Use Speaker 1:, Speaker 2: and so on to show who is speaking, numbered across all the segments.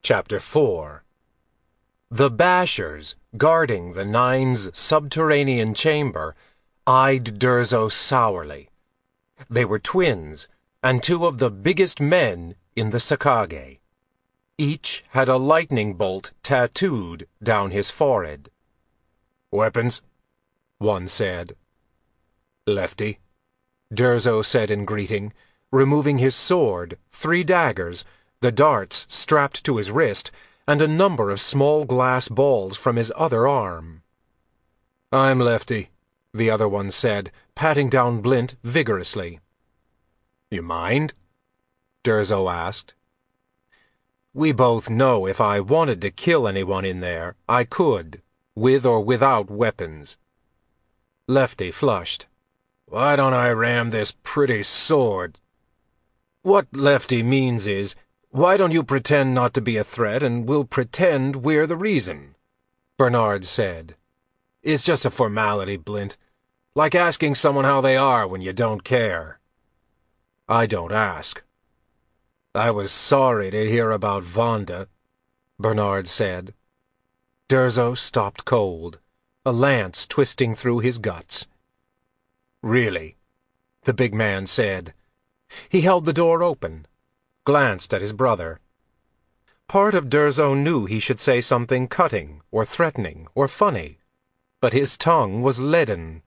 Speaker 1: Chapter 4. The Bashers, guarding the Nine's subterranean chamber, eyed Durzo sourly. They were twins, and two of the biggest men in the Sakage. Each had a lightning bolt tattooed down his forehead. "Weapons?" one said. "Lefty," Durzo said in greeting, removing his sword, 3 daggers, the darts strapped to his wrist, and a number of small glass balls from his other arm. "I'm Lefty," the other one said, patting down Blint vigorously. "You mind?" Durzo asked. "We both know if I wanted to kill anyone in there, I could, with or without weapons." Lefty flushed. "Why don't I ram this pretty sword?" "What Lefty means is, why don't you pretend not to be a threat and we'll pretend we're the reason," Bernard said. "It's just a formality, Blint. Like asking someone how they are when you don't care." "I don't ask." "I was sorry to hear about Vonda," Bernard said. Durzo stopped cold, a lance twisting through his guts. "Really?" the big man said. He held the door open, glanced at his brother. Part of Durzo knew he should say something cutting, or threatening, or funny, but his tongue was leaden.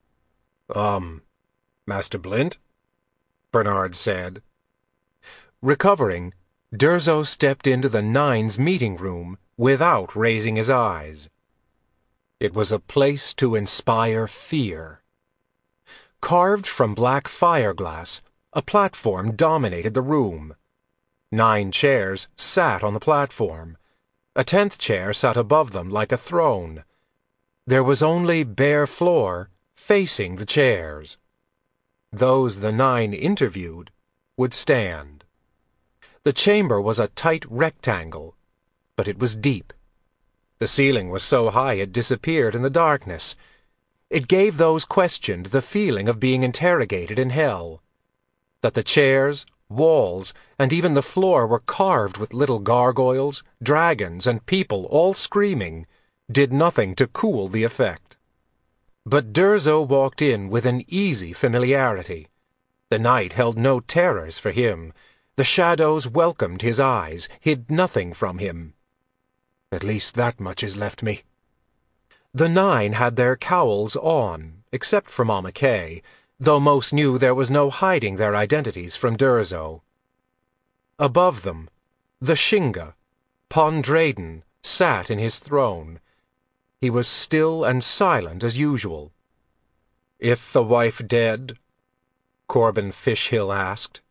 Speaker 1: Master Blint?" Bernard said. Recovering, Durzo stepped into the Nine's meeting room without raising his eyes. It was a place to inspire fear. Carved from black fireglass, a platform dominated the room. 9 chairs sat on the platform. A 10th chair sat above them like a throne. There was only bare floor facing the chairs. Those the 9 interviewed would stand. The chamber was a tight rectangle, but it was deep. The ceiling was so high it disappeared in the darkness. It gave those questioned the feeling of being interrogated in hell. That the chairs, walls, and even the floor were carved with little gargoyles, dragons, and people all screaming, did nothing to cool the effect. But Durzo walked in with an easy familiarity. The night held no terrors for him. The shadows welcomed his eyes, hid nothing from him. "At least that much is left me." The 9 had their cowls on, except for Mama Kay, though most knew there was no hiding their identities from Durzo. Above them, the Shinga, Pondraden, sat in his throne. He was still and silent as usual. "Ith the wife dead?" Corbin Fishhill asked.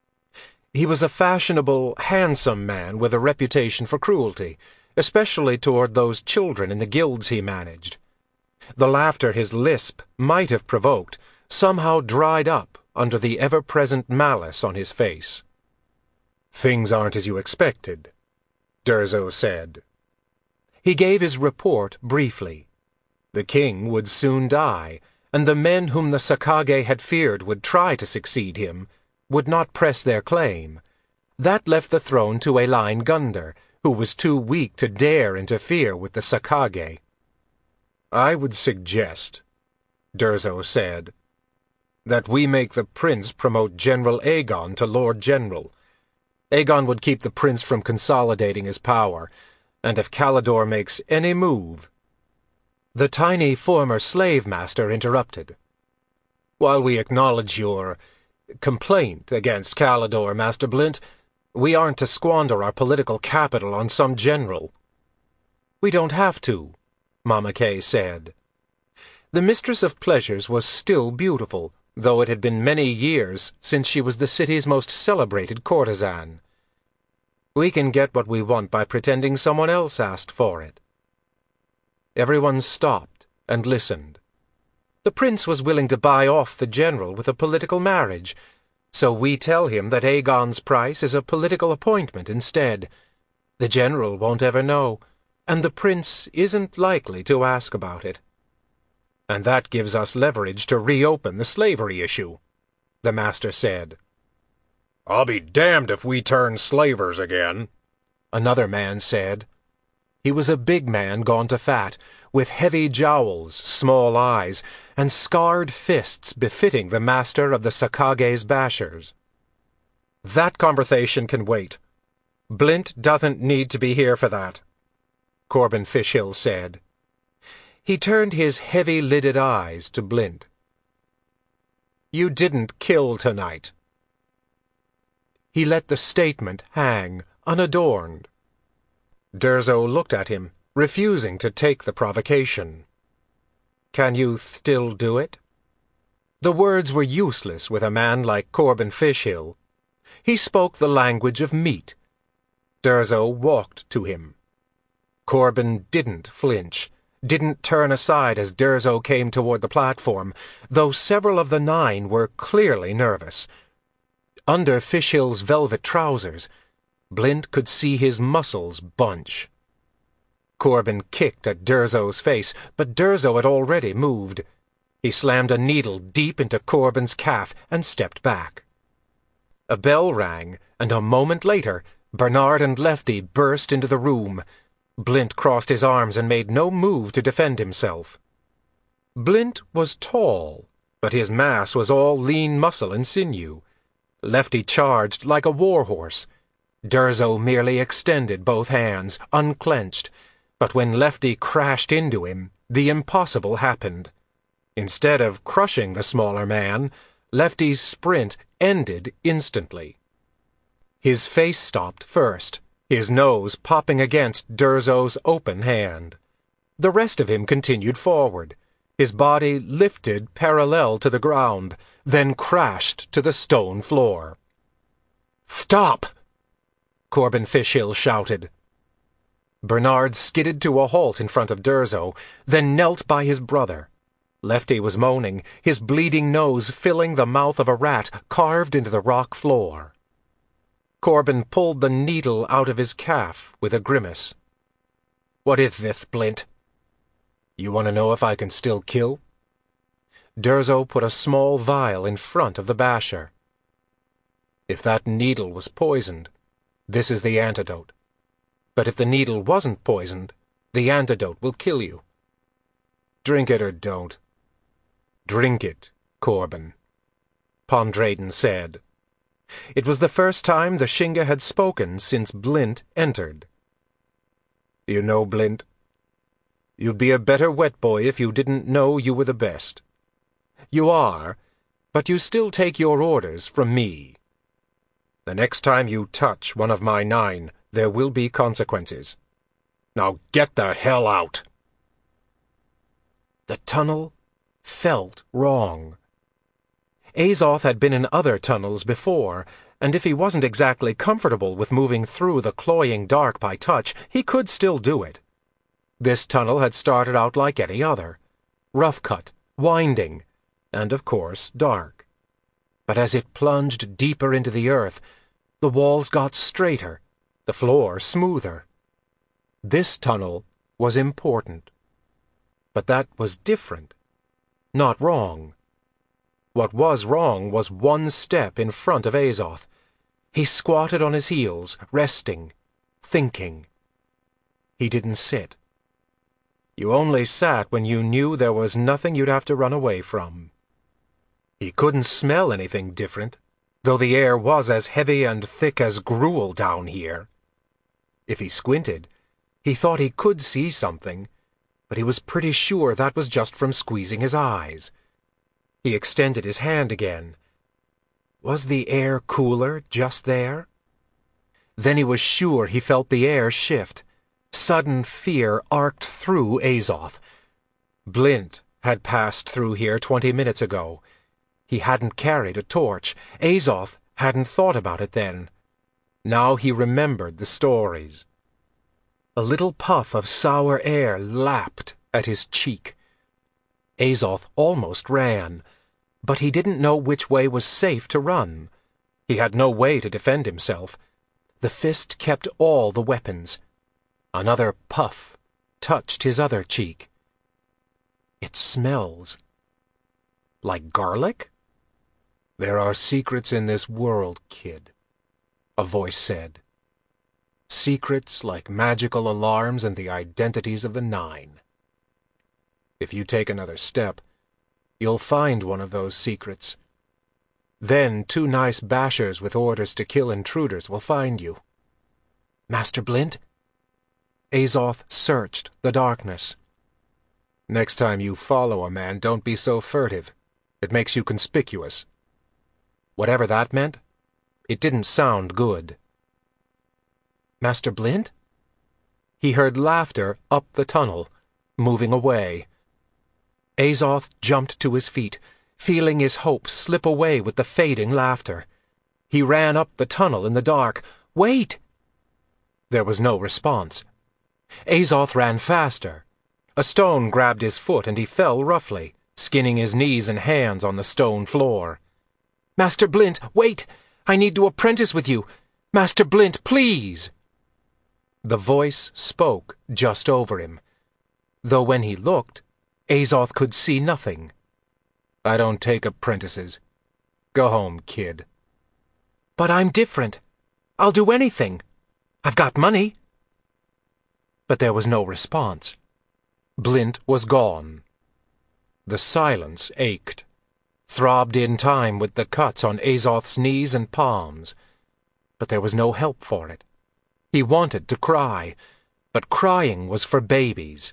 Speaker 1: He was a fashionable, handsome man with a reputation for cruelty, especially toward those children in the guilds he managed. The laughter his lisp might have provoked somehow dried up under the ever-present malice on his face. "Things aren't as you expected," Durzo said. He gave his report briefly. The king would soon die, and the men whom the Sakage had feared would try to succeed him would not press their claim. That left the throne to Eline Gunder, who was too weak to dare interfere with the Sakage. "I would suggest," Durzo said, "that we make the prince promote General Aegon to Lord General. Aegon would keep the prince from consolidating his power, and if Calidore makes any move—" The tiny former slave-master interrupted. "While we acknowledge your complaint against Calidore, Master Blint, we aren't to squander our political capital on some general." "We don't have to," Mama Kay said. The Mistress of Pleasures was still beautiful, though it had been many years since she was the city's most celebrated courtesan. "We can get what we want by pretending someone else asked for it." Everyone stopped and listened. The prince was willing to buy off the general with a political marriage, so we tell him that Aegon's price is a political appointment instead. The general won't ever know, and the prince isn't likely to ask about it. "And that gives us leverage to reopen the slavery issue," the master said.
Speaker 2: "I'll be damned if we turn slavers again,"
Speaker 1: another man said. He was a big man gone to fat, with heavy jowls, small eyes, and scarred fists befitting the master of the Sakage's bashers. "That conversation can wait. Blint doesn't need to be here for that," Corbin Fishhill said. He turned his heavy-lidded eyes to Blint. "You didn't kill tonight." He let the statement hang, unadorned. Durzo looked at him, refusing to take the provocation. "Can you still do it?" The words were useless with a man like Corbin Fishhill. He spoke the language of meat. Durzo walked to him. Corbin didn't flinch, didn't turn aside as Durzo came toward the platform, though several of the 9 were clearly nervous. Under Fishhill's velvet trousers, Blint could see his muscles bunch. Corbin kicked at Durzo's face, but Durzo had already moved. He slammed a needle deep into Corbin's calf and stepped back. A bell rang, and a moment later, Bernard and Lefty burst into the room. Blint crossed his arms and made no move to defend himself. Blint was tall, but his mass was all lean muscle and sinew. Lefty charged like a war-horse. Durzo merely extended both hands, unclenched, but when Lefty crashed into him, the impossible happened. Instead of crushing the smaller man, Lefty's sprint ended instantly. His face stopped first, his nose popping against Durzo's open hand. The rest of him continued forward, his body lifted parallel to the ground, then crashed to the stone floor. "Stop!" Corbin Fishhill shouted. Bernard skidded to a halt in front of Durzo, then knelt by his brother. Lefty was moaning, his bleeding nose filling the mouth of a rat carved into the rock floor. Corbin pulled the needle out of his calf with a grimace. "What is this, Blint? You want to know if I can still kill?" Durzo put a small vial in front of the basher. "If that needle was poisoned, this is the antidote. But if the needle wasn't poisoned, the antidote will kill you. Drink it or don't." "Drink it, Corbin," Pondraden said. It was the first time the Shinga had spoken since Blint entered. "You know, Blint, you'd be a better wet boy if you didn't know you were the best. You are, but you still take your orders from me. The next time you touch one of my 9, there will be consequences. Now get the hell out!" The tunnel felt wrong. Azoth had been in other tunnels before, and if he wasn't exactly comfortable with moving through the cloying dark by touch, he could still do it. This tunnel had started out like any other, rough-cut, winding, and of course dark. But as it plunged deeper into the earth, the walls got straighter, the floor smoother. This tunnel was important. But that was different. Not wrong. What was wrong was one step in front of Azoth. He squatted on his heels, resting, thinking. He didn't sit. You only sat when you knew there was nothing you'd have to run away from. He couldn't smell anything different, though the air was as heavy and thick as gruel down here. If he squinted, he thought he could see something, but he was pretty sure that was just from squeezing his eyes. He extended his hand again. Was the air cooler just there? Then he was sure he felt the air shift. Sudden fear arced through Azoth. Blint had passed through here 20 minutes ago. He hadn't carried a torch. Azoth hadn't thought about it then. Now he remembered the stories. A little puff of sour air lapped at his cheek. Azoth almost ran, but he didn't know which way was safe to run. He had no way to defend himself. The fist kept all the weapons. Another puff touched his other cheek. "It smells like garlic?" "There are secrets in this world, kid," a voice said. secrets like magical alarms and the identities of the Nine. If you take another step, you'll find one of those secrets. Then 2 nice bashers with orders to kill intruders will find you. Master Blint? Azoth searched the darkness. Next time you follow a man, don't be so furtive. It makes you conspicuous. Whatever that meant, it didn't sound good. Master Blint? He heard laughter up the tunnel, moving away. Azoth jumped to his feet, feeling his hope slip away with the fading laughter. He ran up the tunnel in the dark. Wait! There was no response. Azoth ran faster. A stone grabbed his foot and he fell roughly, skinning his knees and hands on the stone floor. Master Blint, wait! I need to apprentice with you. Master Blint, please! The voice spoke just over him, though when he looked, Azoth could see nothing. I don't take apprentices. Go home, kid. But I'm different. I'll do anything. I've got money. But there was no response. Blint was gone. The silence ached, throbbed in time with the cuts on Azoth's knees and palms. But there was no help for it. He wanted to cry, but crying was for babies.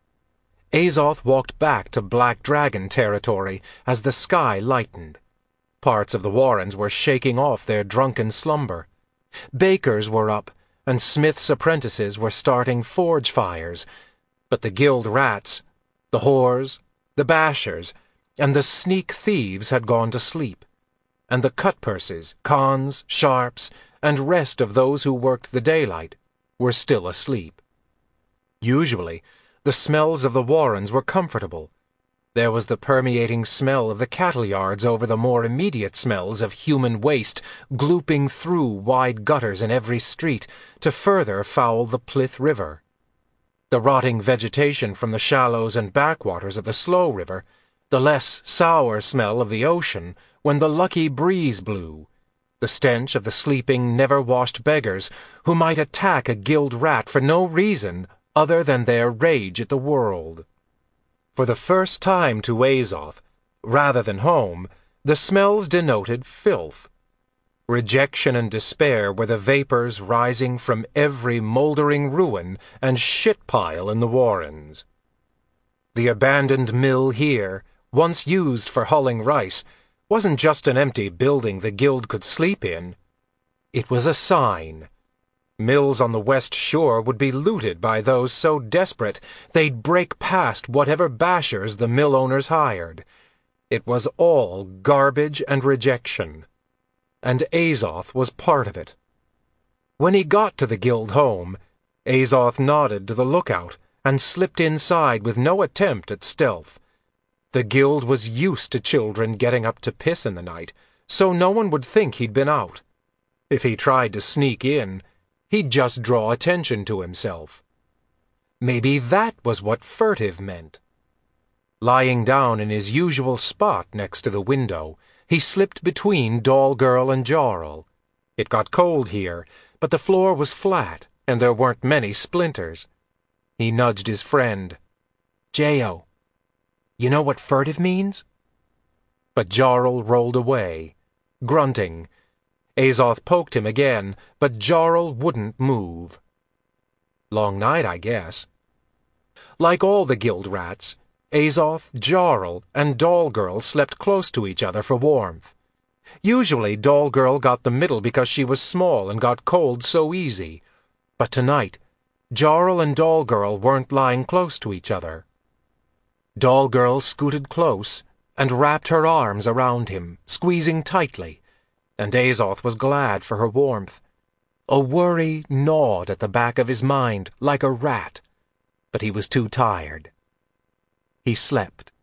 Speaker 1: Azoth walked back to Black Dragon territory as the sky lightened. Parts of the Warrens were shaking off their drunken slumber. Bakers were up, and smiths' apprentices were starting forge fires, but the guild rats, the whores, the bashers, and the sneak thieves had gone to sleep, and the cut-purses, cons, sharps, and rest of those who worked the daylight were still asleep. Usually, the smells of the Warrens were comfortable. There was the permeating smell of the cattle yards over the more immediate smells of human waste glooping through wide gutters in every street to further foul the Plyth River. The rotting vegetation from the shallows and backwaters of the Slow River, the less sour smell of the ocean when the lucky breeze blew, the stench of the sleeping, never-washed beggars who might attack a guild rat for no reason other than their rage at the world. For the first time to Azoth, rather than home, the smells denoted filth. Rejection and despair were the vapors rising from every moldering ruin and shit-pile in the Warrens. The abandoned mill here, once used for hulling rice, wasn't just an empty building the guild could sleep in. It was a sign. Mills on the west shore would be looted by those so desperate they'd break past whatever bashers the mill owners hired. It was all garbage and rejection. And Azoth was part of it. When he got to the guild home, Azoth nodded to the lookout and slipped inside with no attempt at stealth. The guild was used to children getting up to piss in the night, so no one would think he'd been out. If he tried to sneak in, he'd just draw attention to himself. Maybe that was what furtive meant. Lying down in his usual spot next to the window, he slipped between Doll Girl and Jarl. It got cold here, but the floor was flat, and there weren't many splinters. He nudged his friend. J.O., you know what furtive means? But Jarl rolled away, grunting. Azoth poked him again, but Jarl wouldn't move. Long night, I guess. Like all the guild rats, Azoth, Jarl, and Doll Girl slept close to each other for warmth. Usually Doll Girl got the middle because she was small and got cold so easy. But tonight, Jarl and Doll Girl weren't lying close to each other. Doll Girl scooted close and wrapped her arms around him, squeezing tightly, and Azoth was glad for her warmth. A worry gnawed at the back of his mind like a rat, but he was too tired. He slept.